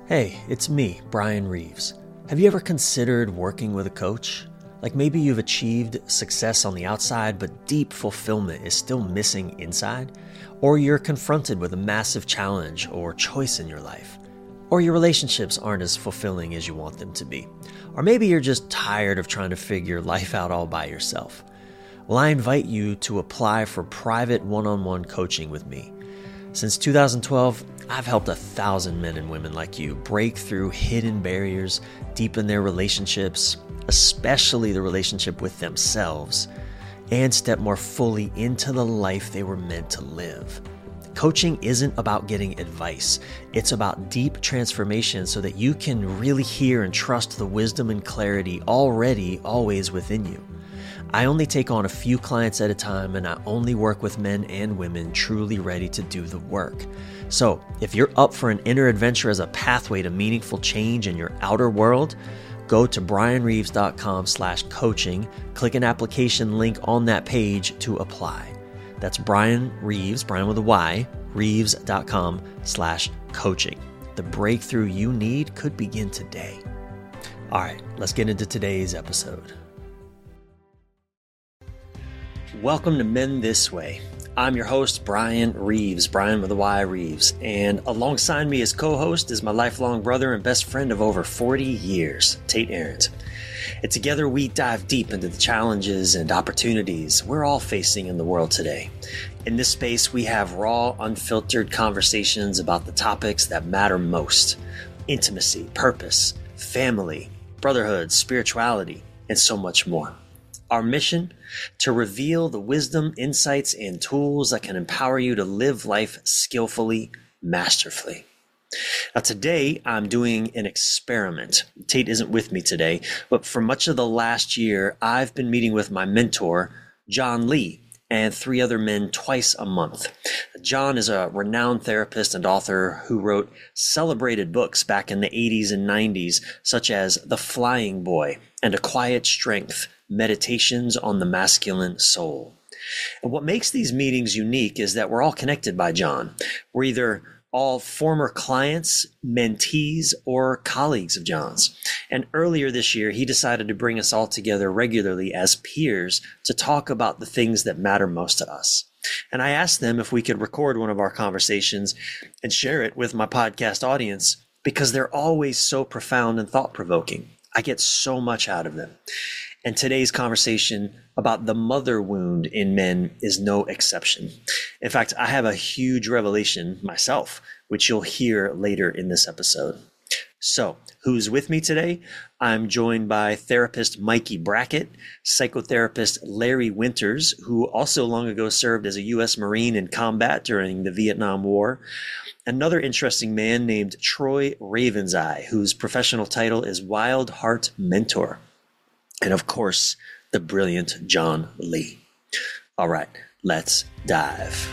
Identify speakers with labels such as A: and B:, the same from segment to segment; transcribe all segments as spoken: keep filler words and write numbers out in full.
A: Hey, it's me, Brian Reeves. Have you ever considered working with a coach? Like maybe you've achieved success on the outside, but deep fulfillment is still missing inside? Or you're confronted with a massive challenge or choice in your life? Or your relationships aren't as fulfilling as you want them to be? Or maybe you're just tired of trying to figure life out all by yourself? Well, I invite you to apply for private one-on-one coaching with me. Since two thousand twelve, I've helped a thousand men and women like you break through hidden barriers, deepen their relationships, especially the relationship with themselves, and step more fully into the life they were meant to live. Coaching isn't about getting advice. It's about deep transformation so that you can really hear and trust the wisdom and clarity already always within you. I only take on a few clients at a time, and I only work with men and women truly ready to do the work. So if you're up for an inner adventure as a pathway to meaningful change in your outer world, go to brianreeves.com slash coaching, click an application link on that page to apply. That's Brian Reeves, Brian with a Y, reeves.com slash coaching. The breakthrough you need could begin today. All right, let's get into today's episode. Welcome to Men This Way. I'm your host, Brian Reeves, Brian with a Y, Reeves, and alongside me as co-host is my lifelong brother and best friend of over forty years, Tate Ahrens. And together we dive deep into the challenges and opportunities we're all facing in the world today. In this space, we have raw, unfiltered conversations about the topics that matter most: intimacy, purpose, family, brotherhood, spirituality, and so much more. Our mission? To reveal the wisdom, insights, and tools that can empower you to live life skillfully, masterfully. Now today, I'm doing an experiment. Tate isn't with me today, but for much of the last year, I've been meeting with my mentor, John Lee, and three other men twice a month. John is a renowned therapist and author who wrote celebrated books back in the eighties and nineties, such as The Flying Boy and A Quiet Strength, Meditations on the Masculine Soul. And what makes these meetings unique is that we're all connected by John. We're either all former clients, mentees, or colleagues of John's. And earlier this year, he decided to bring us all together regularly as peers to talk about the things that matter most to us. And I asked them if we could record one of our conversations and share it with my podcast audience, because they're always so profound and thought-provoking. I get so much out of them. And today's conversation about the mother wound in men is no exception. In fact, I have a huge revelation myself, which you'll hear later in this episode. So, who's with me today? I'm joined by therapist Mikey Brackett, psychotherapist Larry Winters, who also long ago served as a U S Marine in combat during the Vietnam War. Another interesting man named Troy Ravenseye, whose professional title is Wild Heart Mentor. And of course, the brilliant John Lee. All right, let's dive.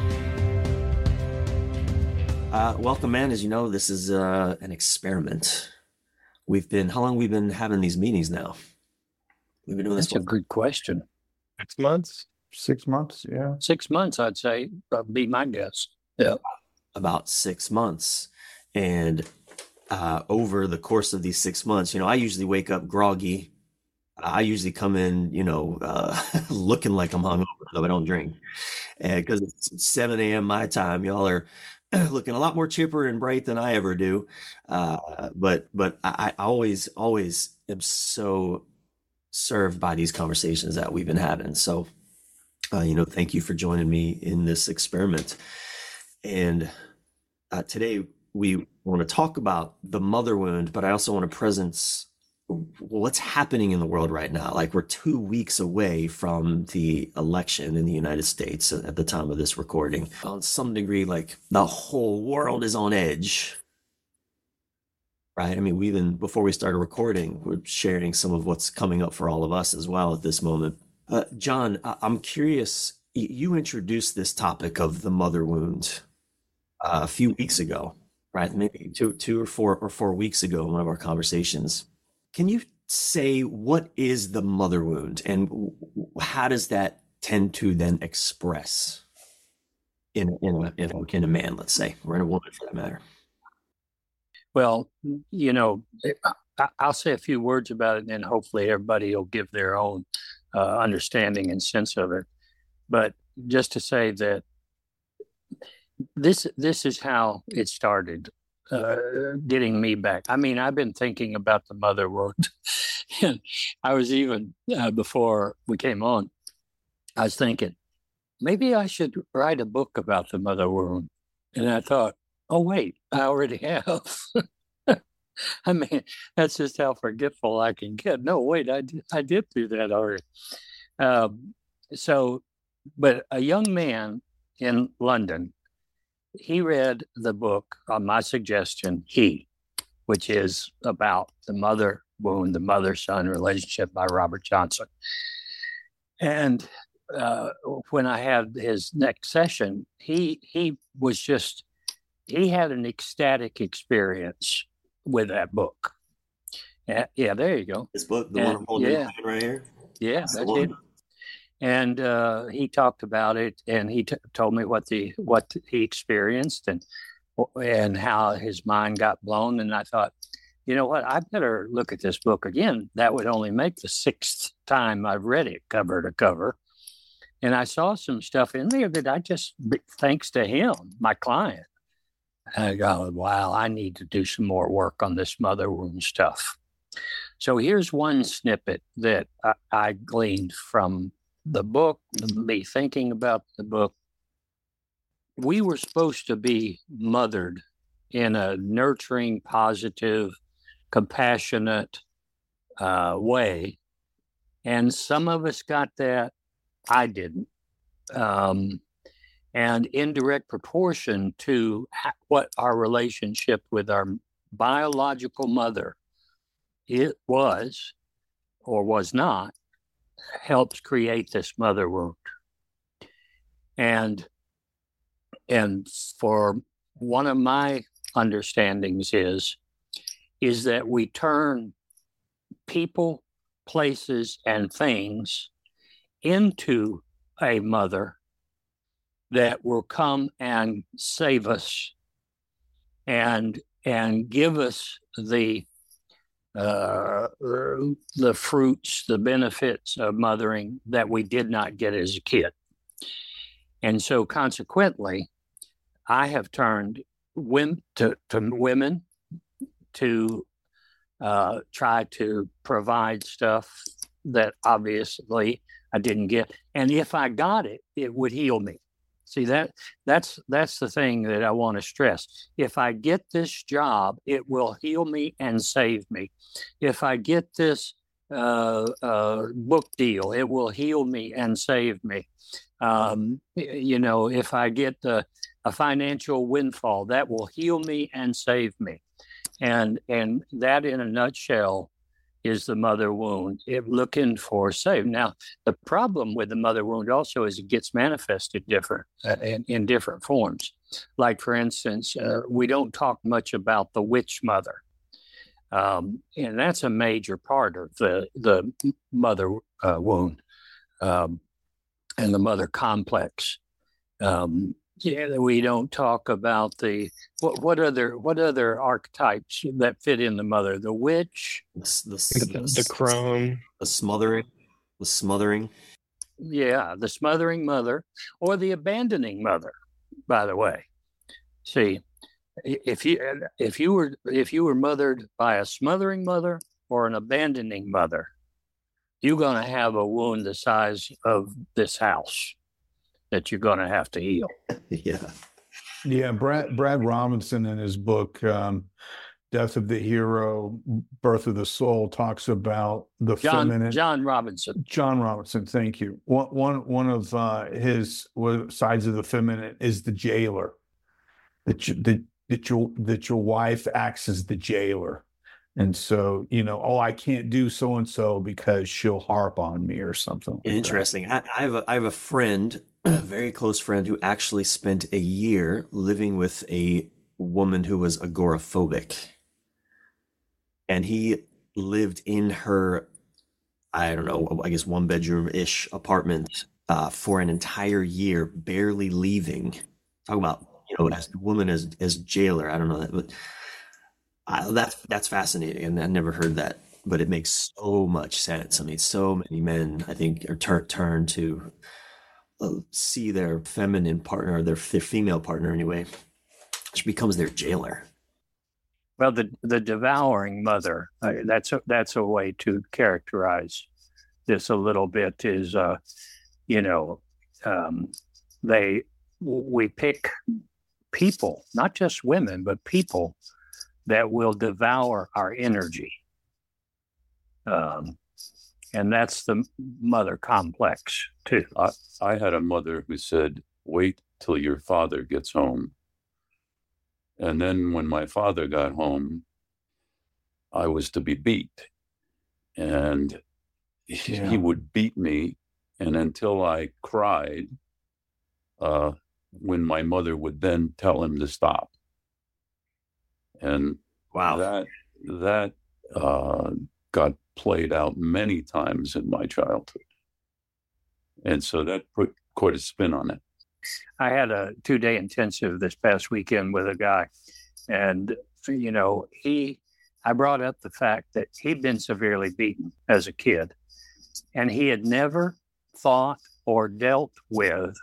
A: Uh, welcome, man. As you know, this is uh, an experiment. We've been, how long have we been having these meetings now? We've been doing this.
B: That's a good question.
C: Six months?
D: Six months, yeah.
B: Six months, I'd say, would be my guess. Yeah.
A: About six months. And uh, over the course of these six months, you know, I usually wake up groggy. I usually come in, you know, uh, looking like I'm hungover, though I don't drink. Because it's seven a.m. my time. Y'all are looking a lot more chipper and bright than I ever do. Uh, but but I, I always, always am so served by these conversations that we've been having. So, uh, you know, thank you for joining me in this experiment. And uh, today we want to talk about the mother wound, but I also want to presence what's happening in the world right now. Like, we're two weeks away from the election in the United States at the time of this recording. On some degree, like, the whole world is on edge, right? I mean, we even, before we started recording, we're sharing some of what's coming up for all of us as well at this moment. Uh, John, I- I'm curious, y- you introduced this topic of the mother wound uh, a few weeks ago, right? Maybe two, two or four or four weeks ago in one of our conversations. Can you say, what is the mother wound, and how does that tend to then express in in a, in a, in a man, let's say, or in a woman for that matter?
B: Well, you know, I- I'll say a few words about it, and then hopefully everybody will give their own uh, understanding and sense of it. But just to say that this this is how it started, uh, getting me back. I mean, I've been thinking about the mother wound, and I was even uh, before we came on, I was thinking maybe I should write a book about the mother wound, and I thought, oh wait, I already have. I mean, that's just how forgetful I can get. No, wait, I did, I did do that already. Um, so, but a young man in London, he read the book on my suggestion, He, which is about the mother wound, the mother-son relationship by Robert Johnson. And uh, when I had his next session, he he was just, he had an ecstatic experience with that book. Yeah, yeah, there you go.
A: This book, the
B: And,
A: one I'm holding
B: yeah,
A: right here.
B: yeah,
A: That's
B: that's
A: the
B: it.
A: one.
B: And uh, he talked about it, and he t- told me what the what he experienced, and and how his mind got blown. And I thought, you know what, I better look at this book again. That would only make the sixth time I've read it cover to cover. And I saw some stuff in there that I just, thanks to him, my client, I go, wow, I need to do some more work on this mother wound stuff. So here's one snippet that I, I gleaned from the book, me thinking about the book. We were supposed to be mothered in a nurturing, positive, compassionate uh, way. And some of us got that. I didn't. Um, and in direct proportion to ha- what our relationship with our biological mother it was or was not, helps create this mother wound. And and for one of my understandings is is that we turn people, places, and things into a mother that will come and save us and and give us the uh, the fruits, the benefits of mothering that we did not get as a kid. And so consequently, I have turned women to, to women to uh, try to provide stuff that obviously I didn't get. And if I got it, it would heal me. See, that that's that's the thing that I want to stress. If I get this job, it will heal me and save me. If I get this uh, uh, book deal, it will heal me and save me. Um, you know, if I get the, a financial windfall, that will heal me and save me. And and that, in a nutshell, is the mother wound, it looking for save. Now, the problem with the mother wound also is it gets manifested different uh, in, in different forms. Like, for instance, uh, we don't talk much about the witch mother. Um, and that's a major part of the, the mother uh, wound um, and the mother complex. Um, yeah, we don't talk about the what what other what other archetypes that fit in the mother. The witch,
A: The, the,
C: The, the crone.
A: the smothering, the smothering.
B: yeah, the smothering mother, or the abandoning mother. By the way, see, if you if you were if you were mothered by a smothering mother or an abandoning mother, you're going to have a wound the size of this house that you're going to have to heal.
A: Yeah.
D: Yeah, Brad Brad Robinson in his book um, "Death of the Hero, Birth of the Soul" talks about the
B: John
D: feminine.
B: John Robinson.
D: John Robinson, thank you. One one one of uh, his sides of the feminine is the jailer. That you, that that your that your wife acts as the jailer, and so you know, oh, I can't do so and so because she'll harp on me or something. Like
A: Interesting. I, I have a I have a friend, a very close friend, who actually spent a year living with a woman who was agoraphobic, and he lived in her, I don't know, I guess one bedroom ish apartment uh, for an entire year, barely leaving. Talk about, you know, as woman as as jailer. I don't know that, but I, that that's fascinating, and I never heard that, but it makes so much sense. I mean, so many men, I think, are tur turn to uh, see their feminine partner, or their their female partner anyway, which becomes their jailer.
B: Well, the the devouring mother, uh, that's a, that's a way to characterize this a little bit. Is uh, you know, um, they we pick people, not just women, but people that will devour our energy. Um, and that's the mother complex too.
C: I, I had a mother who said, wait till your father gets home. And then when my father got home, I was to be beat. And he,
D: Yeah.
C: he would beat me. And until I cried, uh, when my mother would then tell him to stop. And
A: Wow.
C: that, that uh, got played out many times in my childhood. And so that put quite a spin on it.
B: I had a two day intensive this past weekend with a guy, and you know, he I brought up the fact that he'd been severely beaten as a kid, and he had never thought or dealt with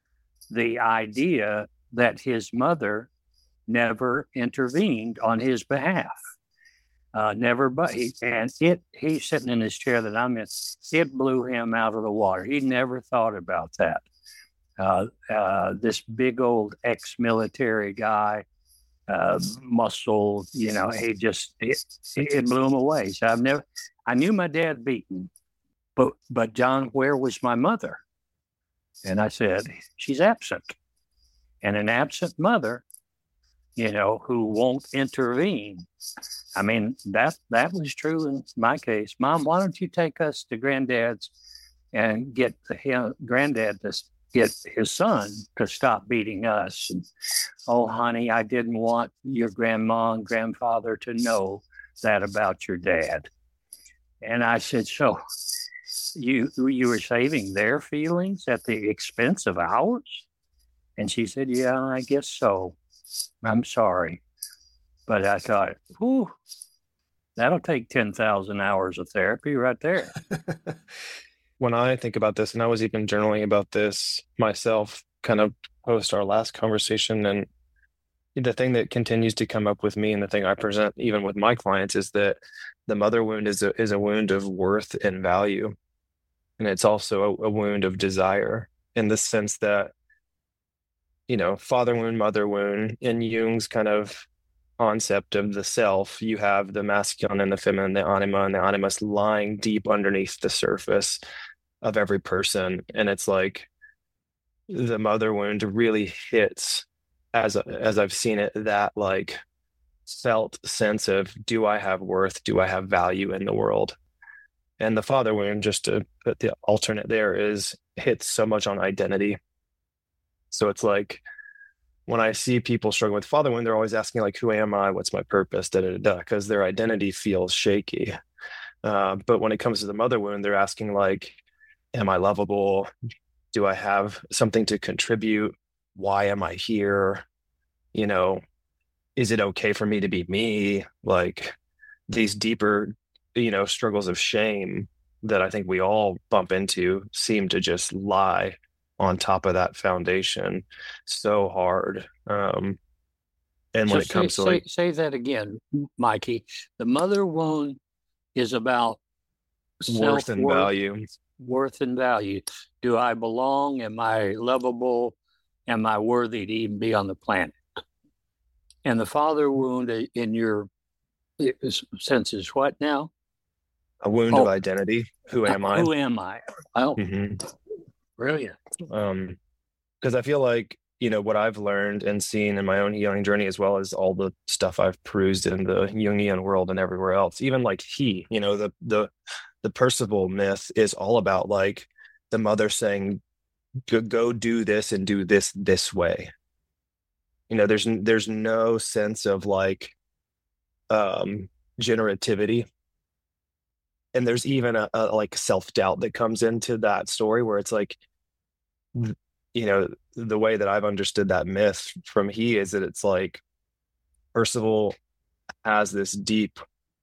B: the idea that his mother never intervened on his behalf. Uh, never, but he, and it, he's sitting in his chair that I'm in, it blew him out of the water. He never thought about that. Uh, uh, this big old ex-military guy, uh, muscle, you know, he just, it, it blew him away. So I've never, I knew my dad beat me, but, but John, where was my mother? And I said, she's absent. And an absent mother, you know, who won't intervene. I mean, that that was true in my case. Mom, why don't you take us to Granddad's and get the him, Granddad to get his son to stop beating us? And, oh, honey, I didn't want your grandma and grandfather to know that about your dad. And I said, so you you were saving their feelings at the expense of ours? And she said, yeah, I guess so. I'm sorry. But I thought, whew, that'll take ten thousand hours of therapy right there.
E: When I think about this, and I was even journaling about this myself, kind of post our last conversation, and the thing that continues to come up with me, and the thing I present even with my clients, is that the mother wound is a, is a wound of worth and value. And it's also a, a wound of desire, in the sense that, you know, father wound, mother wound, in Jung's kind of concept of the self, you have the masculine and the feminine, the anima and the animus, lying deep underneath the surface of every person. And it's like the mother wound really hits, as as I've seen it, that like felt sense of, do I have worth? Do I have value in the world? And the father wound, just to put the alternate there, is hits so much on identity. So it's like, when I see people struggling with father wound, they're always asking, like, who am I? What's my purpose? Da, da, da, because their identity feels shaky. Uh, but when it comes to the mother wound, they're asking, like, am I lovable? Do I have something to contribute? Why am I here? You know, is it okay for me to be me? Like, these deeper, you know, struggles of shame that I think we all bump into seem to just lie on top of that foundation so hard. Um, and
B: So
E: when it
B: say,
E: comes to
B: say,
E: like,
B: say that again, Mikey. The mother wound is about
E: worth and
B: self-worth,
E: value,
B: worth and value. Do I belong? Am I lovable? Am I worthy to even be on the planet? And the father wound, uh, in your is- sense, is what now?
E: a wound
B: Oh.
E: of identity. Who am I?
B: Who am I? Oh,
E: Mhm.
B: brilliant.
E: Um, because I feel like, you know, what I've learned and seen in my own healing journey, as well as all the stuff I've perused in the Jungian world and everywhere else, even like he, you know, the the the Percival myth is all about like the mother saying, go, go do this and do this this way. You know, there's there's no sense of like um generativity. And there's even a, a like self-doubt that comes into that story, where it's like, you know, the way that I've understood that myth from he is that it's like Percival has this deep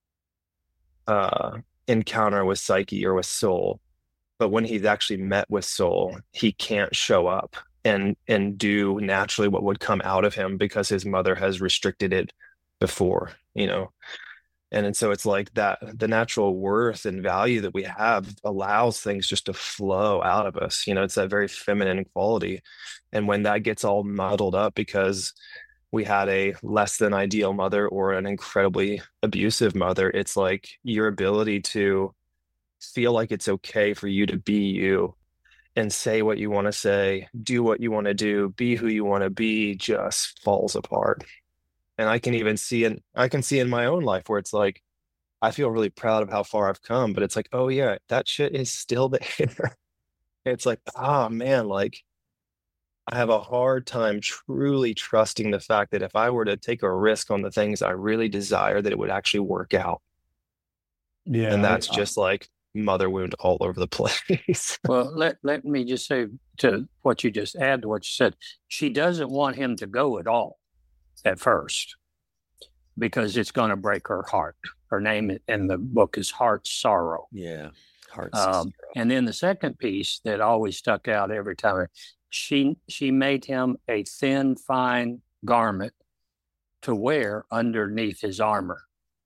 E: uh, encounter with Psyche or with Soul, but when he's actually met with Soul, he can't show up and and do naturally what would come out of him because his mother has restricted it before, you know. And, and so it's like that the natural worth and value that we have allows things just to flow out of us. You know, it's that very feminine quality. And when that gets all muddled up because we had a less than ideal mother or an incredibly abusive mother, it's like your ability to feel like it's okay for you to be you and say what you want to say, do what you want to do, be who you want to be, just falls apart. And I can even see in I can see in my own life where it's like, I feel really proud of how far I've come, but it's like, oh yeah, that shit is still there. It's like, ah man, like I have a hard time truly trusting the fact that if I were to take a risk on the things I really desire, that it would actually work out.
D: Yeah.
E: And that's
D: I-
E: just like mother wound all over the place.
B: Well, let, let me just say to what you just add to what you said. She doesn't want him to go at all at first because it's going to break her heart. Her name in the book is Heart Sorrow.
A: Yeah. Hearts.
B: Um, and then the second piece that always stuck out every time, she she made him a thin, fine garment to wear underneath his armor.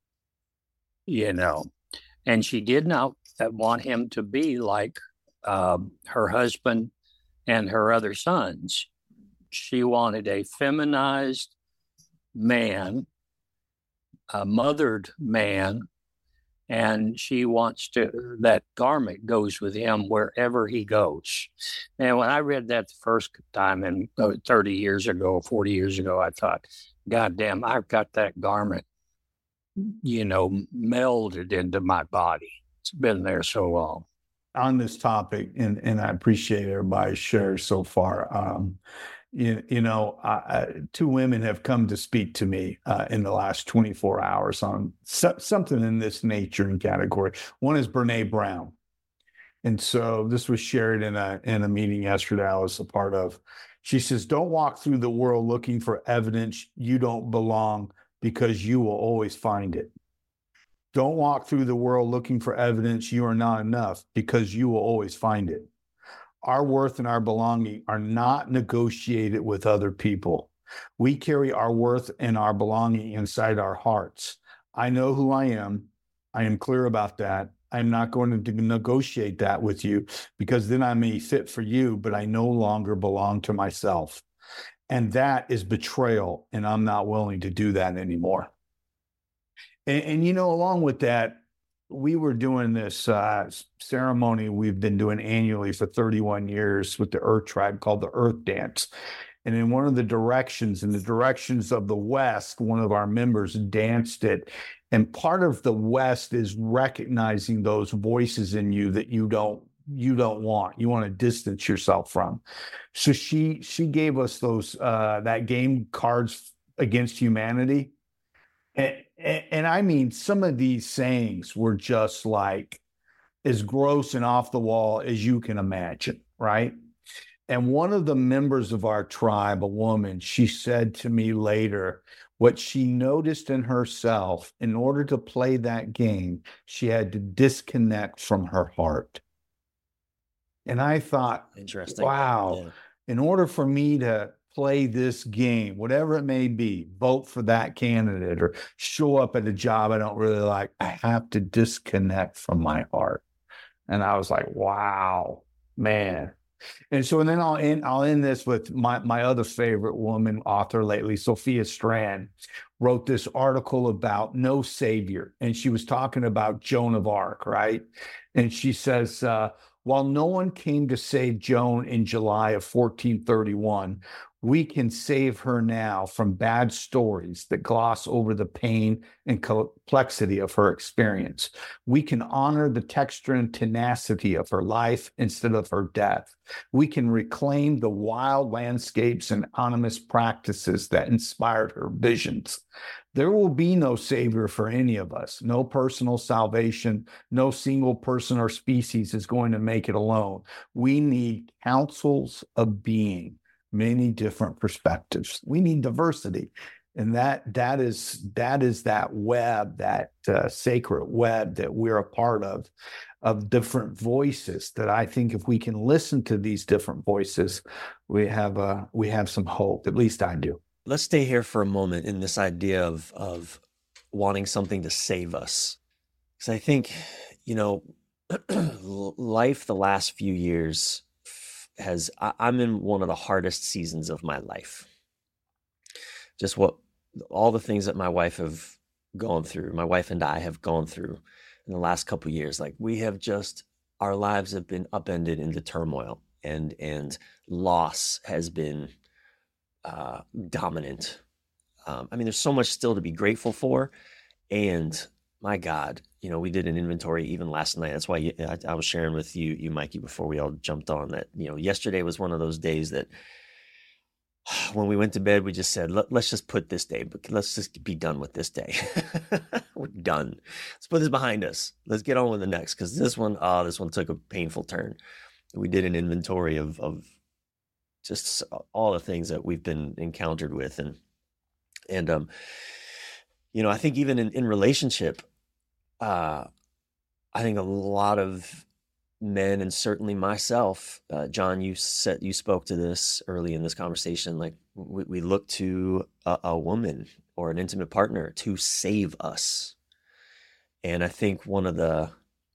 B: You know, and she did not want him to be like um, her husband and her other sons. She wanted a feminized man, a mothered man, and she wants to, that garment goes with him wherever he goes. And when I read that the first time, and thirty years ago, forty years ago, I thought, God damn, I've got that garment, you know, melded into my body. It's been there so long.
D: On this topic, and, and I appreciate everybody's share so far. Um, you, you know, I, I, two women have come to speak to me uh, in the last twenty-four hours on so, something in this nature and category. One is Brene Brown. And so this was shared in a in a meeting yesterday I was a part of. She says, don't walk through the world looking for evidence you don't belong, because you will always find it. Don't walk through the world looking for evidence you are not enough, because you will always find it. Our worth and our belonging are not negotiated with other people. We carry our worth and our belonging inside our hearts. I know who I am. I am clear about that. I'm not going to negotiate that with you, because then I may fit for you, but I no longer belong to myself. And that is betrayal, and I'm not willing to do that anymore. And, and you know, along with that, we were doing this uh, ceremony we've been doing annually for thirty-one years with the Earth Tribe called the Earth Dance. And in one of the directions, in the directions of the West, one of our members danced it. And part of the West is recognizing those voices in you that you don't you don't want. You want to distance yourself from. So she she gave us those uh, that game, Cards Against Humanity. And, and, and I mean, some of these sayings were just like as gross and off the wall as you can imagine, right? And one of the members of our tribe, a woman, she said to me later, what she noticed in herself, in order to play that game, she had to disconnect from her heart. And I thought,
A: Interesting.
D: wow,
A: Yeah.
D: in order for me to play this game, whatever it may be, vote for that candidate or show up at a job I don't really like, I have to disconnect from my heart. And I was like, wow, man. And so, and then I'll end, I'll end this with my, my other favorite woman author lately, Sophia Strand, wrote this article about no savior. And she was talking about Joan of Arc, right? And she says, uh, while no one came to save Joan in July of fourteen thirty-one, we can save her now from bad stories that gloss over the pain and complexity of her experience. We can honor the texture and tenacity of her life instead of her death. We can reclaim the wild landscapes and ominous practices that inspired her visions. There will be no savior for any of us, no personal salvation. No single person or species is going to make it alone. We need councils of being, many different perspectives. We need diversity. And that that is that is that web, that uh, sacred web that we're a part of, of different voices. That I think if we can listen to these different voices, we have uh, we have some hope. At least I do.
A: Let's stay here for a moment in this idea of of wanting something to save us, because I think, you know, life the last few years has. I, I'm in one of the hardest seasons of my life. Just what all the things that my wife have gone through, my wife and I have gone through in the last couple of years. Like, we have just, our lives have been upended into turmoil, and and loss has been uh, dominant. Um, I mean, there's so much still to be grateful for, and my God, you know, we did an inventory even last night. That's why you, I, I was sharing with you, you Mikey, before we all jumped on, that, you know, yesterday was one of those days that, when we went to bed, we just said, Let, let's just put this day, but let's just be done with this day. We're done. Let's put this behind us. Let's get on with the next, because this one, oh, this one took a painful turn. We did an inventory of of just all the things that we've been encountered with. And, and um, you know, I think even in, in relationship, uh, I think a lot of men, and certainly myself, uh, John, you said, you spoke to this early in this conversation. Like, we, we look to a, a woman or an intimate partner to save us. And I think one of the,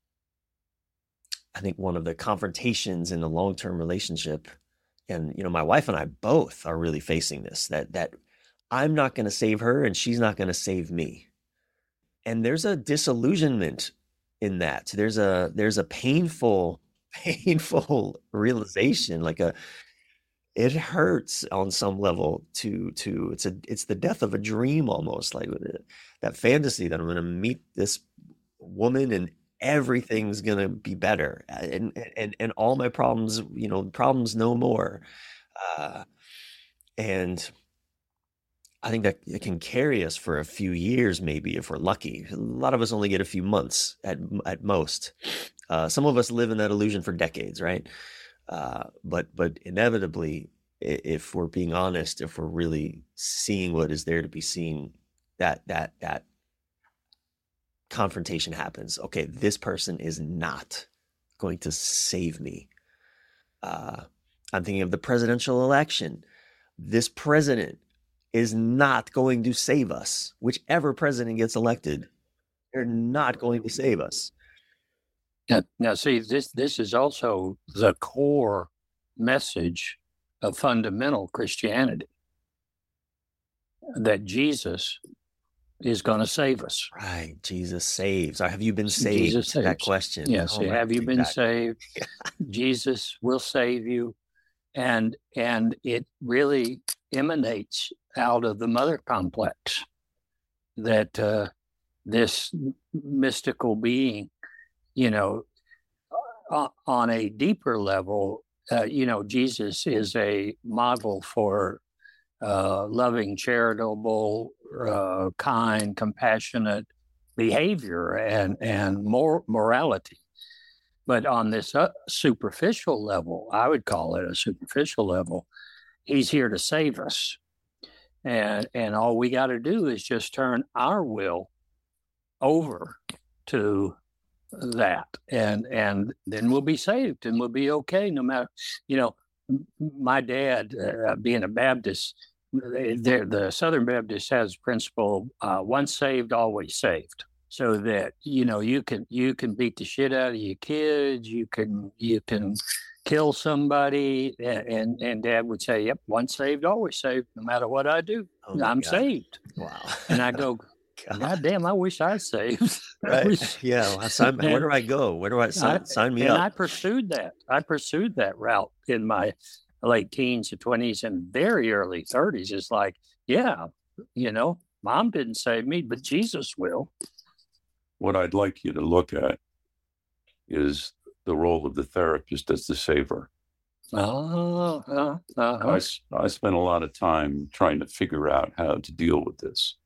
A: I think one of the confrontations in a long-term relationship, and, you know, my wife and I both are really facing this, that, that I'm not going to save her and she's not going to save me. And there's a disillusionment in that. There's a there's a painful, painful realization, like a, it hurts on some level to to it's a it's the death of a dream, almost, like that fantasy that I'm going to meet this woman and everything's going to be better, and and and all my problems, you know, problems no more. Uh, and I think that it can carry us for a few years, maybe, if we're lucky. A lot of us only get a few months at at most. Uh, some of us live in that illusion for decades, right? Uh, but but inevitably, if we're being honest, if we're really seeing what is there to be seen, that that that confrontation happens. Okay, this person is not going to save me. Uh, I'm thinking of the presidential election. This president is not going to save us. Whichever president gets elected, they're not going to save us.
B: Now, now see, this this is also the core message of fundamental Christianity, that Jesus is going to save us.
A: Right. Jesus saves. Have you been saved?
B: Jesus saves.
A: That question.
B: Yes.
A: Oh,
B: have you been
A: that.
B: saved? Jesus will save you. And and it really emanates out of the mother complex, that uh, this mystical being, you know, uh, on a deeper level, uh, you know, Jesus is a model for uh, loving, charitable, uh, kind, compassionate behavior and and more morality. But on this uh, superficial level, I would call it a superficial level, he's here to save us. And and all we got to do is just turn our will over to that. And and then we'll be saved and we'll be okay, no matter, you know, my dad, uh, being a Baptist, the Southern Baptist has a principle, uh, once saved, always saved. So that, you know, you can you can beat the shit out of your kids, you can you can kill somebody, and and, and Dad would say, "Yep, once saved, always saved. No matter what I do,
A: Oh,
B: I'm
A: God.
B: saved."
A: Wow.
B: And I go,
A: God.
B: "God damn, I wish I saved."
A: Right.
B: wish-
A: Yeah. Well, sign, where do I go? Where do I sign,
B: I-
A: sign me
B: and
A: up?
B: I pursued that. I pursued that route in my late teens and twenties and very early thirties. It's like, yeah, you know, Mom didn't save me, but Jesus will.
C: What I'd like you to look at is the role of the therapist as the saver.
B: Oh, uh, uh,
C: I, s- I spent a lot of time trying to figure out how to deal with this.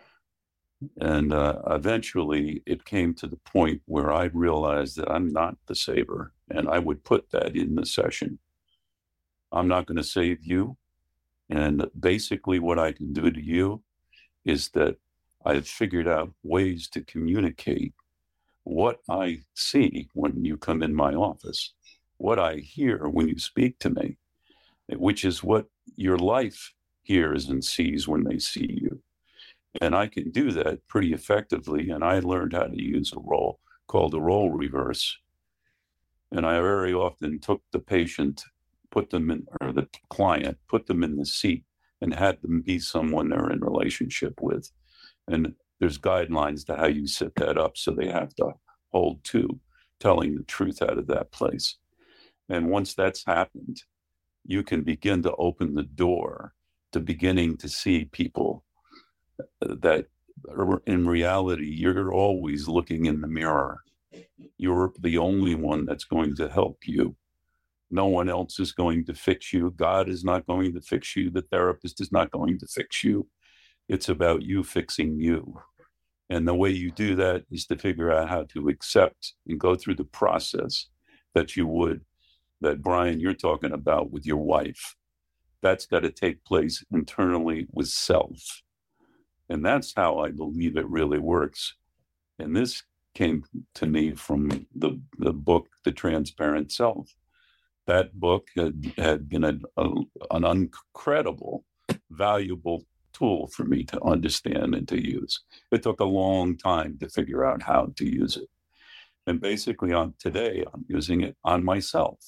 C: And uh, eventually it came to the point where I realized that I'm not the saver. And I would put that in the session. I'm not going to save you. And basically what I can do to you is that I've figured out ways to communicate what I see when you come in my office, what I hear when you speak to me, which is what your life hears and sees when they see you. And I can do that pretty effectively. And I learned how to use a role called a role reverse. And I very often took the patient, put them in, or the client, put them in the seat and had them be someone they're in relationship with. And there's guidelines to how you set that up. So they have to hold to telling the truth out of that place. And once that's happened, you can begin to open the door to beginning to see people that are, in reality, you're always looking in the mirror. You're the only one that's going to help you. No one else is going to fix you. God is not going to fix you. The therapist is not going to fix you. It's about you fixing you. And the way you do that is to figure out how to accept and go through the process that you would, that Brian, you're talking about with your wife. That's got to take place internally with self. And that's how I believe it really works. And this came to me from the, the book, The Transparent Self. That book had, had been a, a, an incredible, valuable tool for me to understand and to use. It took a long time to figure out how to use it. And basically on today, I'm using it on myself.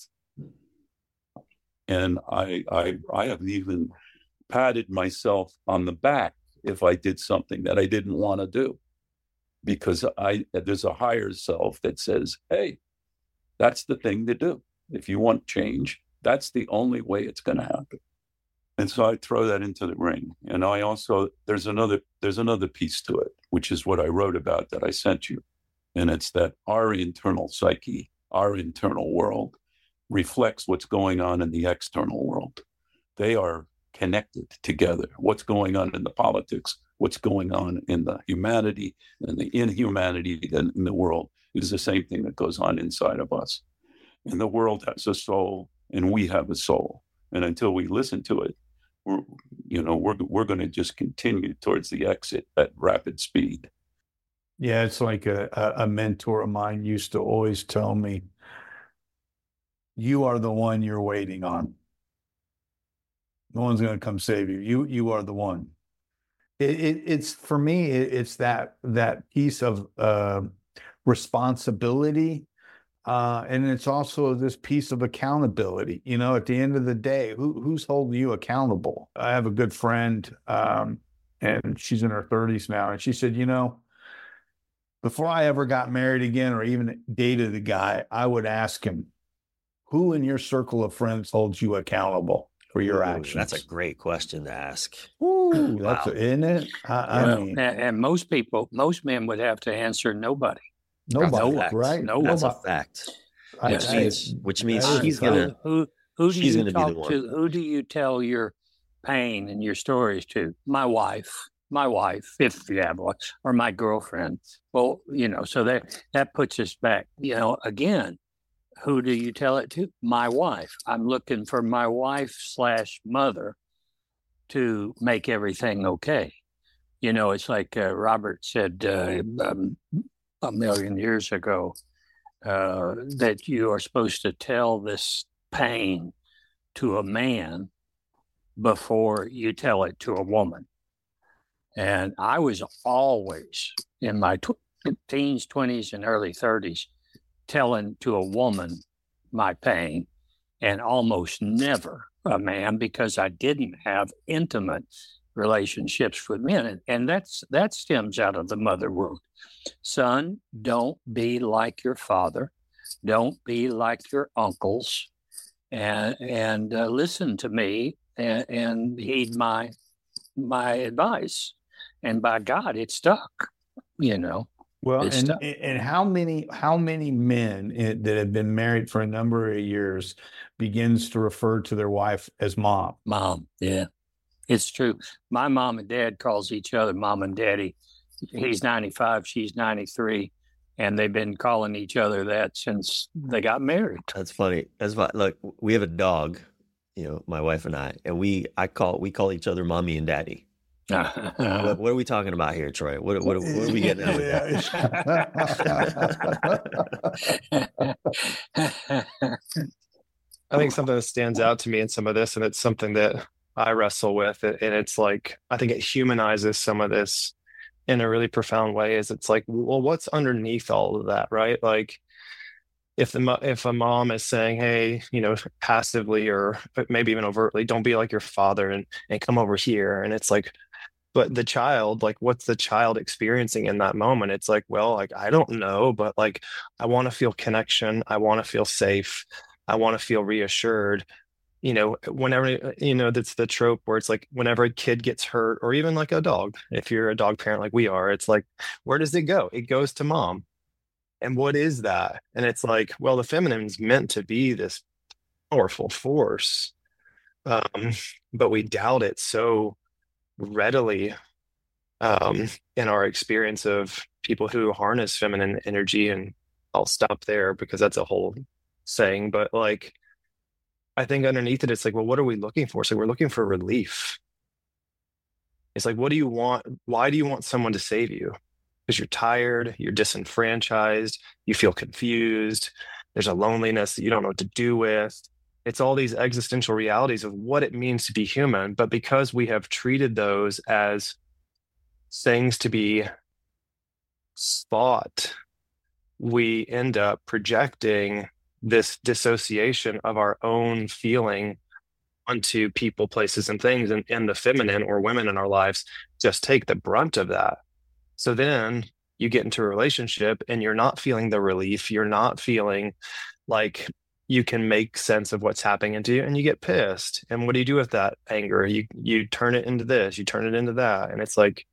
C: And I, I, I have even patted myself on the back if I did something that I didn't want to do, because I there's a higher self that says, hey, that's the thing to do. If you want change, that's the only way it's going to happen. And so I throw that into the ring. And I also, there's another, there's another piece to it, which is what I wrote about that I sent you. And it's that our internal psyche, our internal world reflects what's going on in the external world. They are connected together. What's going on in the politics, what's going on in the humanity and the inhumanity in the world is the same thing that goes on inside of us. And the world has a soul and we have a soul. And until we listen to it, we're, you know, we're, we're going to just continue towards the exit at rapid speed.
D: Yeah, it's like a, a mentor of mine used to always tell me, you are the one you're waiting on. No one's going to come save you. You you are the one. It, it, it's for me, it, it's that that piece of uh, responsibility. Uh, and it's also this piece of accountability. You know, at the end of the day, who who's holding you accountable? I have a good friend, um, and she's in her thirties now. And she said, you know, before I ever got married again or even dated a guy, I would ask him, who in your circle of friends holds you accountable for your
A: Ooh,
D: actions?
A: That's a great question to ask.
D: Ooh, that's
A: Wow.
D: a, isn't it? I, I
B: Well,
D: mean,
B: and, and most people, most men would have to answer nobody.
A: That's a
D: nobody,
A: fact.
D: right?
B: No,
A: That's a
D: Nobody.
A: fact.
D: I-
A: Which
B: Yes.
D: I-
A: means, which means
D: that is
A: she's
D: a fact.
A: gonna.
B: Who who do
A: she's
B: you
A: gonna be the
B: talk
A: one.
B: to? Who do you tell your pain and your stories to? My wife, my wife, if you have one, or my girlfriend. Well, you know, so that that puts us back. You know, again, who do you tell it to? My wife. I'm looking for my wife slash mother to make everything okay. You know, it's like uh, Robert said uh, um, a million years ago. Uh, that you are supposed to tell this pain to a man before you tell it to a woman. And I was always in my tw- teens, twenties, and early thirties telling to a woman my pain, and almost never a man, because I didn't have intimate relationships with men. And, and that's that stems out of the mother wound. Son, don't be like your father. Don't be like your uncles, and and uh, listen to me and, and heed my my advice. And by God, it stuck. You know.
D: Well,
B: It's
D: and
B: tough.
D: and how many how many men in, that have been married for a number of years begins to refer to their wife as mom?
B: Mom, yeah, it's true. My mom and dad calls each other mom and daddy. He's ninety-five, she's ninety-three, and they've been calling each other that since they got married.
A: That's funny. That's fun. Look, we have a dog, you know, my wife and I, and we I call we call each other mommy and daddy. What, what are we talking about here, Troy? What, what, what are we getting at with
E: that? I think something that stands out to me in some of this, and it's something that I wrestle with, and it's like, I think it humanizes some of this in a really profound way, is it's like, well, what's underneath all of that, right? Like, if the if a mom is saying, hey, you know, passively or maybe even overtly, don't be like your father and and come over here, and it's like, but the child, like, what's the child experiencing in that moment? It's like, well, like, I don't know, but like, I want to feel connection, I want to feel safe, I want to feel reassured. You know, whenever, you know, that's the trope where it's like, whenever a kid gets hurt, or even like a dog, if you're a dog parent like we are, it's like, where does it go? It goes to mom. And what is that? And it's like, well, the feminine's meant to be this powerful force, um, but we doubt it so readily um, in our experience of people who harness feminine energy. And I'll stop there because that's a whole saying, but like, I think underneath it, it's like, well, what are we looking for? So we're looking for relief. It's like, what do you want? Why do you want someone to save you? Because you're tired, you're disenfranchised, you feel confused, there's a loneliness that you don't know what to do with. It's all these existential realities of what it means to be human. But because we have treated those as things to be sought, we end up projecting this dissociation of our own feeling onto people, places, and things, and, and the feminine or women in our lives just take the brunt of that. So then you get into a relationship and you're not feeling the relief, you're not feeling like you can make sense of what's happening into you, and you get pissed. And what do you do with that anger? You you turn it into this, you turn it into that. And it's like,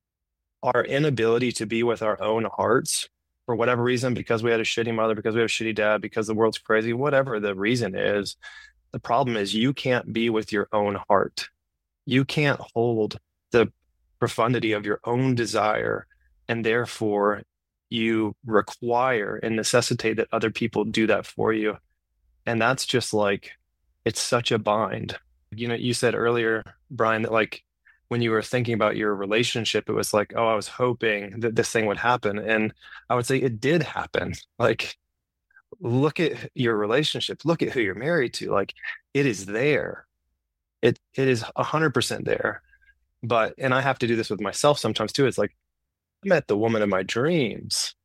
E: our inability to be with our own hearts, for whatever reason, because we had a shitty mother, because we have a shitty dad, because the world's crazy, whatever the reason is, the problem is you can't be with your own heart. You can't hold the profundity of your own desire, and therefore you require and necessitate that other people do that for you. And that's just like, it's such a bind. You know, you said earlier, Brian, that like, when you were thinking about your relationship, it was like, oh, I was hoping that this thing would happen. And I would say it did happen. Like, look at your relationship, look at who you're married to. Like, it is there. It it is a hundred percent there. But, and I have to do this with myself sometimes too. It's like, I met the woman of my dreams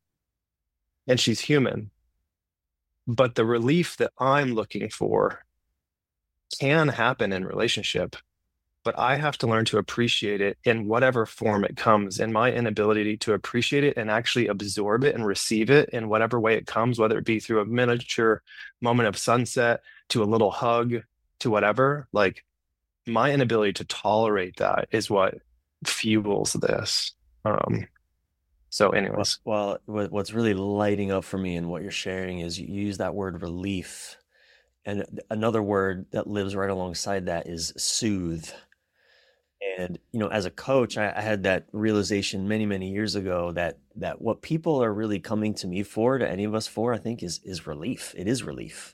E: and she's human. But the relief that I'm looking for can happen in relationship. But I have to learn to appreciate it in whatever form it comes, and my inability to appreciate it and actually absorb it and receive it in whatever way it comes, whether it be through a miniature moment of sunset, to a little hug, to whatever, like, my inability to tolerate that is what fuels this. Um, so anyways.
A: Well, what's really lighting up for me in what you're sharing is you use that word relief. And another word that lives right alongside that is soothe. And, you know, as a coach, I, I had that realization many, many years ago that that what people are really coming to me for, to any of us for, I think is is relief. It is relief.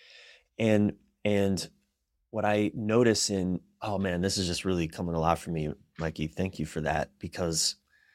A: And and what I notice in, oh man, this is just really coming alive for me, Mikey. Thank you for that, because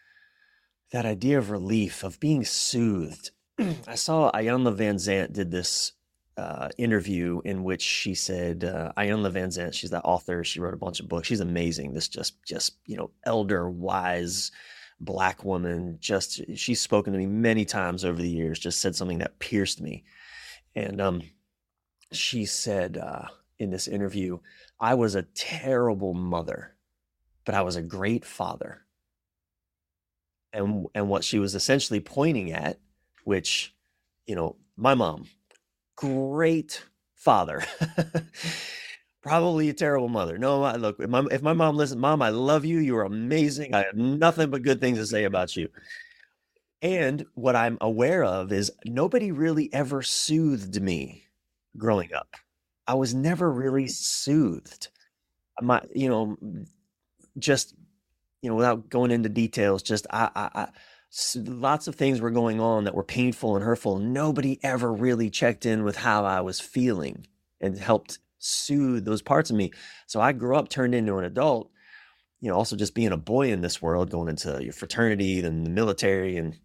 A: that idea of relief, of being soothed. I saw Iyanla Vanzant did this Uh, interview in which she said, uh, Iyanla Vanzant, she's that author. She wrote a bunch of books. She's amazing. This just, just, you know, elder, wise Black woman. Just, she's spoken to me many times over the years, just said something that pierced me. And um, she said uh, in this interview, I was a terrible mother, but I was a great father. And, and what she was essentially pointing at, which, you know, my mom, great father, probably a terrible mother. No, I, look, if my, if my mom listens, Mom, I love you. You are amazing. I have nothing but good things to say about you. And what I'm aware of is nobody really ever soothed me growing up. I was never really soothed. My, you know, just, you know, without going into details, just I, I, I lots of things were going on that were painful and hurtful. Nobody ever really checked in with how I was feeling and helped soothe those parts of me. So I grew up, turned into an adult, you know, also just being a boy in this world, going into your fraternity, then the military, and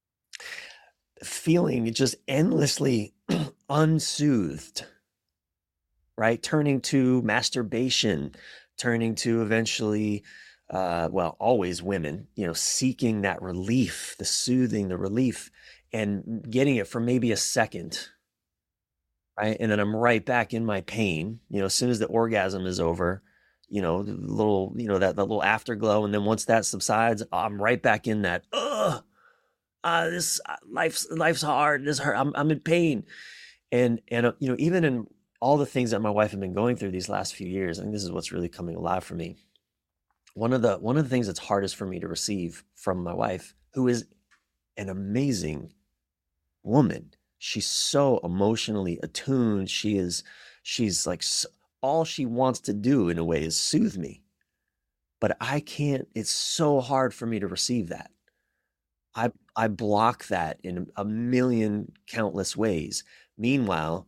A: feeling just endlessly unsoothed, right? Turning to masturbation, turning to eventually, uh, well, always women, you know, seeking that relief, the soothing, the relief, and getting it for maybe a second, right? And then I'm right back in my pain, you know, as soon as the orgasm is over, you know, the little, you know, that, that little afterglow. And then once that subsides, I'm right back in that, ugh, uh, this uh, life's, life's hard. This hurt. I'm, I'm in pain. And, and, uh, you know, even in all the things that my wife had been going through these last few years, I think this is what's really coming alive for me. One of the, one of the things that's hardest for me to receive from my wife, who is an amazing woman. She's so emotionally attuned. She is, she's like, all she wants to do in a way is soothe me. But I can't, it's so hard for me to receive that. I, I block that in a million countless ways. Meanwhile,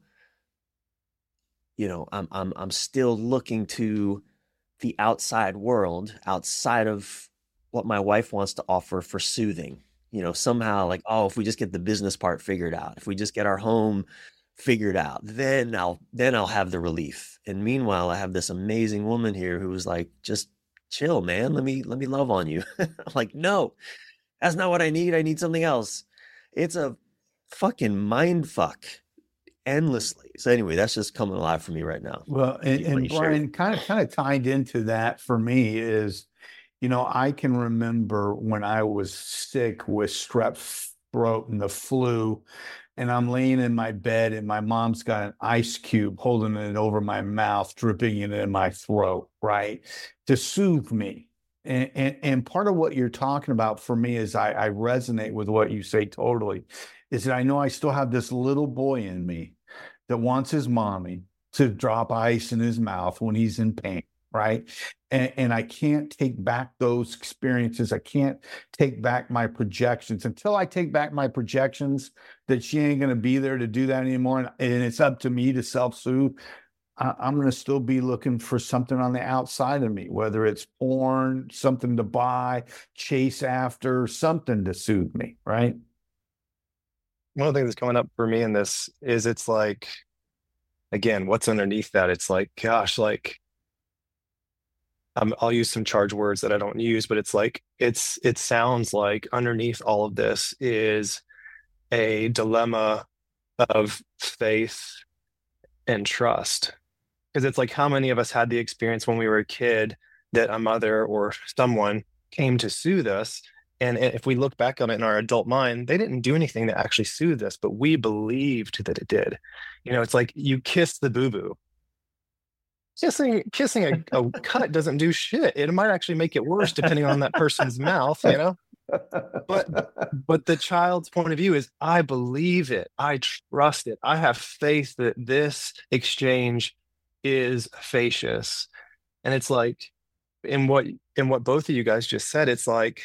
A: you know, I'm, I'm, I'm still looking to the outside world, outside of what my wife wants to offer for soothing. You know, somehow like, oh, if we just get the business part figured out, if we just get our home figured out, then I'll, then I'll have the relief. And meanwhile, I have this amazing woman here who was like, just chill, man. Let me, let me love on you. I'm like, no, that's not what I need. I need something else. It's a fucking mind fuck endlessly. So anyway, that's just coming alive for me right now.
D: Well, and, and Brian, kind of, kind of tied into that for me is, you know, I can remember when I was sick with strep throat and the flu, and I'm laying in my bed and my mom's got an ice cube holding it over my mouth, dripping it in my throat, right, to soothe me. And, and, and part of what you're talking about for me is I, I resonate with what you say totally, is that I know I still have this little boy in me that wants his mommy to drop ice in his mouth when he's in pain. Right. And, and I can't take back those experiences. I can't take back my projections until I take back my projections that she ain't going to be there to do that anymore. And, and it's up to me to self-soothe. I, I'm going to still be looking for something on the outside of me, whether it's porn, something to buy, chase after, something to soothe me. Right.
E: One of the things that's coming up for me in this is it's like, again, what's underneath that? It's like, gosh, like, Um, I'll use some charge words that I don't use, but it's like, it's, it sounds like underneath all of this is a dilemma of faith and trust. Because it's like, how many of us had the experience when we were a kid that a mother or someone came to soothe us? And if we look back on it in our adult mind, they didn't do anything that actually soothed us, but we believed that it did. You know, it's like you kiss the boo-boo. Kissing, kissing a, a cut doesn't do shit. It might actually make it worse depending on that person's mouth, you know? But but the child's point of view is, I believe it. I trust it. I have faith that this exchange is facious. And it's like, in what in what both of you guys just said, it's like,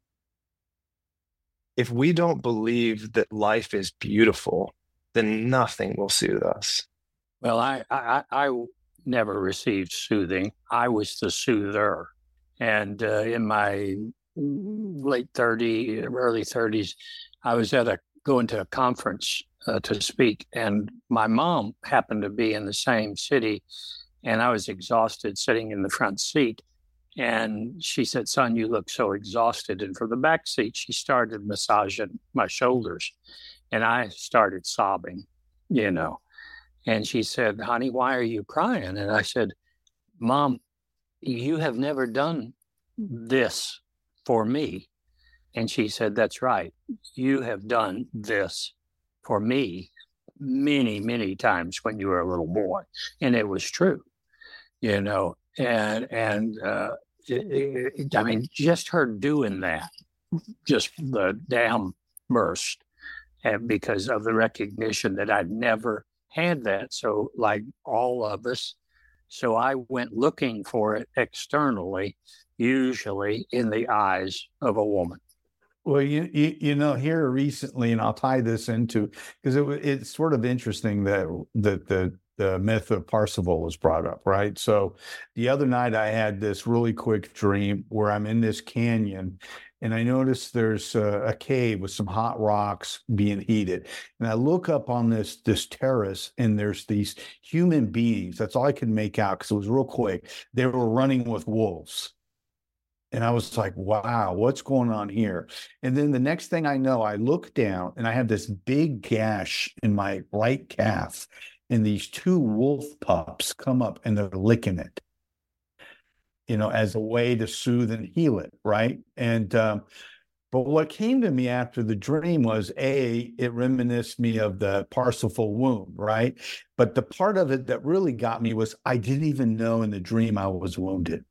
E: if we don't believe that life is beautiful, then nothing will soothe us.
B: Well, I I, I never received soothing. I was the soother. And uh, in my late thirties, early thirties, I was at a going to a conference uh, to speak, and my mom happened to be in the same city, and I was exhausted sitting in the front seat. And she said, "Son, you look so exhausted." And from the back seat, she started massaging my shoulders, and I started sobbing, you know. And she said, "Honey, why are you crying?" And I said, "Mom, you have never done this for me." And she said, "That's right. You have done this for me many, many times when you were a little boy." And it was true, you know. And, and uh, it, it, I mean, just her doing that, just the dam burst, and because of the recognition that I'd never had that. So like all of us, so I went looking for it externally, usually in the eyes of a woman.
D: Well, you, you you know, here recently, and I'll tie this into, because it, it's sort of interesting that that the the myth of Parsifal was brought up, right? So the other night I had this really quick dream where I'm in this canyon and I notice there's a, a cave with some hot rocks being heated. And I look up on this, this terrace and there's these human beings. That's all I could make out because it was real quick. They were running with wolves. And I was like, wow, what's going on here? And then the next thing I know, I look down and I have this big gash in my right calf. And these two wolf pups come up and they're licking it, you know, as a way to soothe and heal it, right? And, um, but what came to me after the dream was, A, it reminisced me of the Parsifal wound, right? But the part of it that really got me was I didn't even know in the dream I was wounded.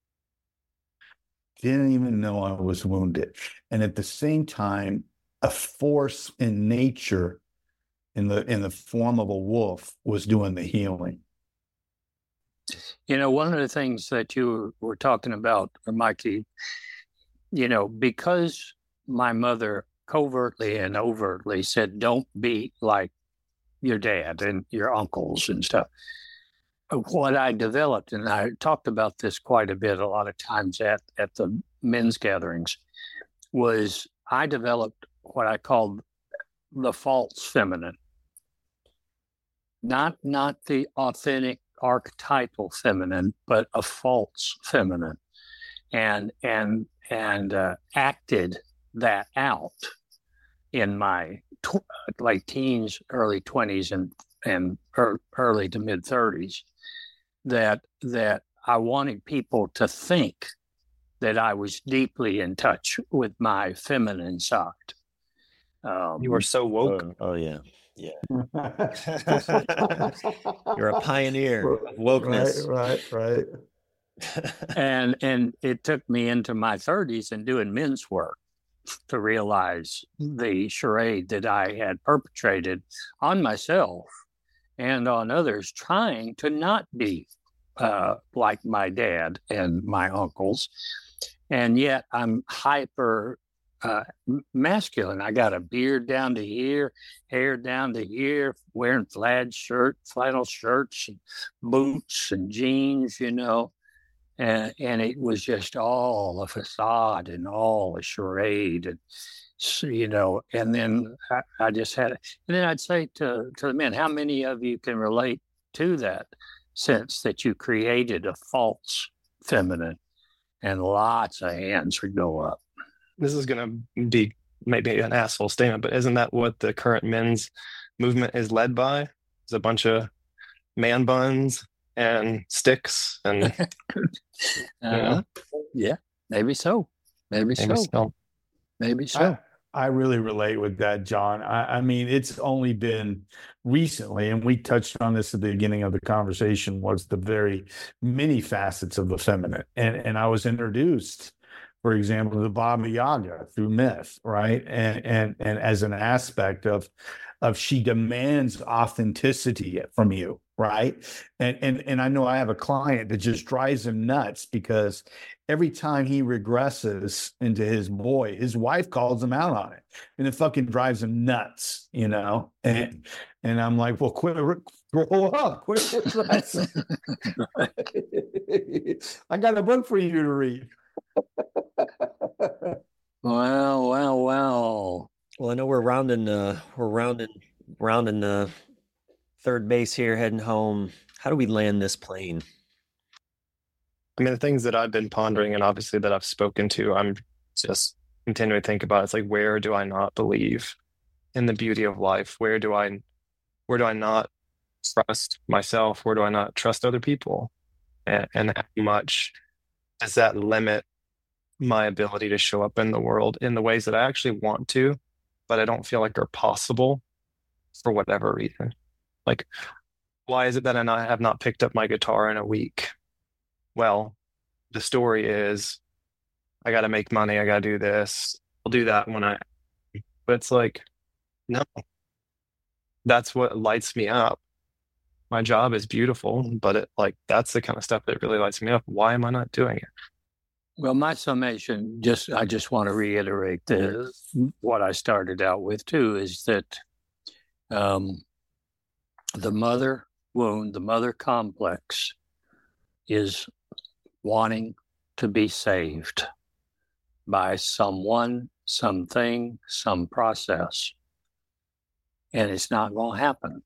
D: Didn't even know I was wounded. And at the same time, a force in nature in the in the form of a wolf was doing the healing.
B: You know, one of the things that you were talking about, Mikey, you know, because my mother covertly and overtly said, don't be like your dad and your uncles and stuff. What I developed, and I talked about this quite a bit a lot of times at, at the men's gatherings, was I developed what I called the false feminine. Not, not the authentic archetypal feminine, but a false feminine. And, and, and uh, acted that out in my tw- late teens, early twenties, and, and er- early to mid thirties. That that I wanted people to think that I was deeply in touch with my feminine side. Um,
E: You were so woke.
A: Oh, oh yeah, yeah. You're a pioneer of wokeness,
D: right, right,
A: right.
B: and and it took me into my thirties and doing men's work to realize the charade that I had perpetrated on myself and on others, trying to not be uh, like my dad and my uncles. And yet I'm hyper uh, masculine. I got a beard down to here, hair down to here, wearing plaid shirt, flannel shirts, and boots and jeans, you know. And, and it was just all a facade and all a charade. And, so, you know, and then I, I just had it. And then I'd say to, to the men, how many of you can relate to that sense that you created a false feminine? And lots of hands would go up.
E: This is going to be maybe an asshole statement, but isn't that what the current men's movement is led by? It's a bunch of man buns and sticks and
B: uh, yeah, maybe so. Maybe, maybe so. so. Maybe so.
D: I, I really relate with that, John. I, I mean, it's only been recently, and we touched on this at the beginning of the conversation, was the very many facets of the feminine. And, and I was introduced, for example, to Baba Yaga through myth, right? And, and, and as an aspect of, of she demands authenticity from you, right? And, and, and I know I have a client that just drives him nuts because every time he regresses into his boy, his wife calls him out on it, and it fucking drives him nuts, you know? And, and I'm like, well, quit, grow up, quit regressing. I got a book for you to read.
B: Well, well, well.
A: Well, I know we're rounding, uh, we're rounding, rounding the third base here, heading home. How do we land this plane?
E: I mean, the things that I've been pondering and obviously that I've spoken to, I'm just continuing to think about. It's like, where do I not believe in the beauty of life? Where do I, where do I not trust myself? Where do I not trust other people? And, and how much does that limit my ability to show up in the world in the ways that I actually want to, but I don't feel like are possible for whatever reason? Like, why is it that I not, have not picked up my guitar in a week? Well, the story is I got to make money. I got to do this. I'll do that when I, but it's like, no, that's what lights me up. My job is beautiful, but it like, that's the kind of stuff that really lights me up. Why am I not doing it?
B: Well, my summation, just I just want to reiterate the, what I started out with too, is that um, the mother wound, the mother complex, is wanting to be saved by someone, something, some process. And it's not going to happen.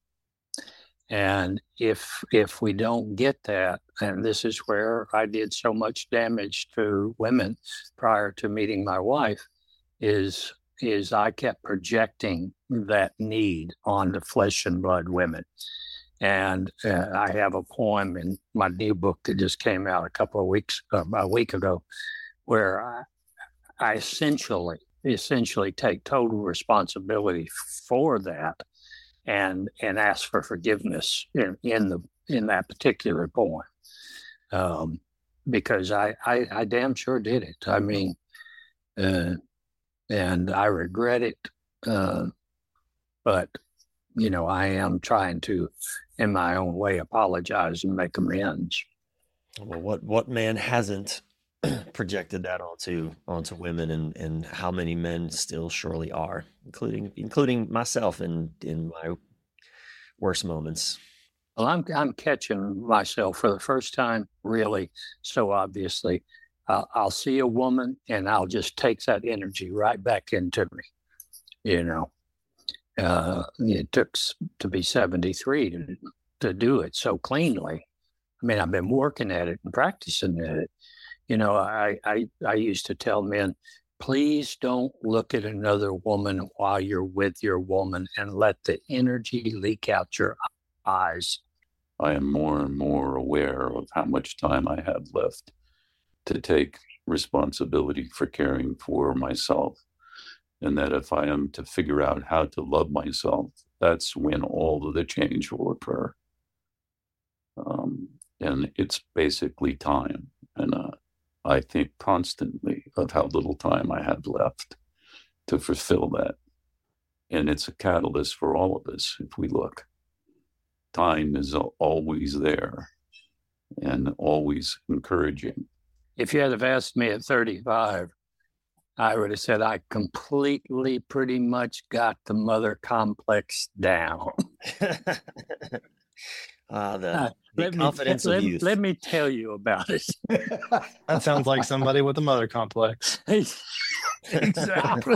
B: And if if we don't get that, and this is where I did so much damage to women prior to meeting my wife, is is I kept projecting that need onto flesh and blood women. And uh, I have a poem in my new book that just came out a couple of weeks, uh, a week ago, where I, I essentially, essentially take total responsibility for that, and and ask for forgiveness in, in the in that particular poem, um, because I, I I damn sure did it. I mean, uh, and I regret it, uh, but you know, I am trying to, in my own way, apologize and make amends.
A: Well, what what man hasn't projected that onto onto women, and and how many men still surely are, including including myself in in my worst moments.
B: Well, I'm I'm catching myself for the first time, really, so obviously. Uh, I'll see a woman and I'll just take that energy right back into me. You know, uh, it took to be seventy-three to to do it so cleanly. I mean, I've been working at it and practicing at it. You know, I, I, I used to tell men, please don't look at another woman while you're with your woman, and let the energy leak out your eyes.
C: I am more and more aware of how much time I have left to take responsibility for caring for myself. And that if I am to figure out how to love myself, that's when all of the change will occur. Um, and it's basically time. And uh, I think constantly of how little time I have left to fulfill that. And it's a catalyst for all of us if we look. Time is always there and always encouraging.
B: If you had have asked me at thirty-five, I would have said I completely pretty much got the mother complex down.
A: uh, the
B: uh,
A: the
B: let
A: confidence
B: me,
A: of
B: let,
A: youth.
B: Let me tell you about it.
E: That sounds like somebody with a mother complex.
B: Exactly.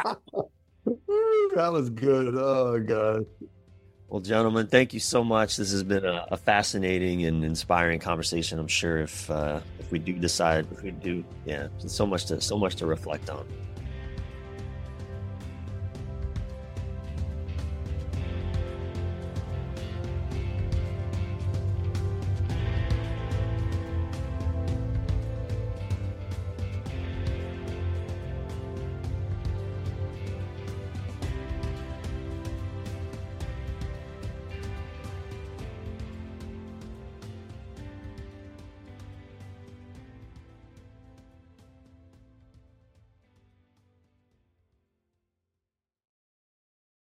D: That was good. Oh, God.
A: Well, gentlemen, thank you so much. This has been a, a fascinating and inspiring conversation. I'm sure if uh, if we do decide, if we do, yeah, so much to so much to reflect on.